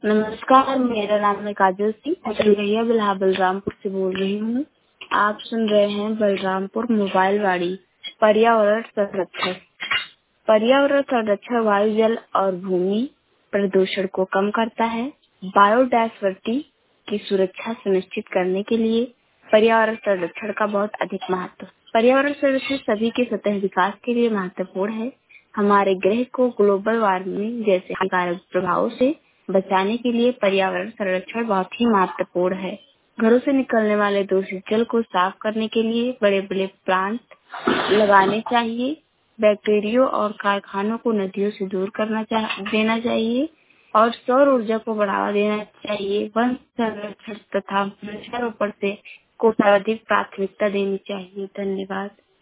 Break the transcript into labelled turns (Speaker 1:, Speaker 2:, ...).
Speaker 1: नमस्कार, मेरा नाम है काजल सिंह। मैं चंद्रैया बिल्हा बलरामपुर से बोल रही हूँ। आप सुन रहे हैं बलरामपुर मोबाइल वाड़ी। पर्यावरण संरक्षण। पर्यावरण संरक्षण वायु, जल और भूमि प्रदूषण को कम करता है। बायोडायवर्सिटी की सुरक्षा सुनिश्चित करने के लिए पर्यावरण संरक्षण का बहुत अधिक महत्व। पर्यावरण संरक्षण सभी के सतत विकास के लिए महत्वपूर्ण है। हमारे ग्रह को ग्लोबल वार्मिंग जैसे हानिकारक प्रभावों से बचाने के लिए पर्यावरण संरक्षण बहुत ही महत्वपूर्ण है। घरों से निकलने वाले दूषित जल को साफ करने के लिए बड़े बड़े प्लांट लगाने चाहिए। बैक्टीरिया और कारखानों को नदियों से दूर देना चाहिए और सौर ऊर्जा को बढ़ावा देना चाहिए। वन संरक्षण तथा वृक्षारोपण को सर्वाधिक प्राथमिकता देनी चाहिए। धन्यवाद।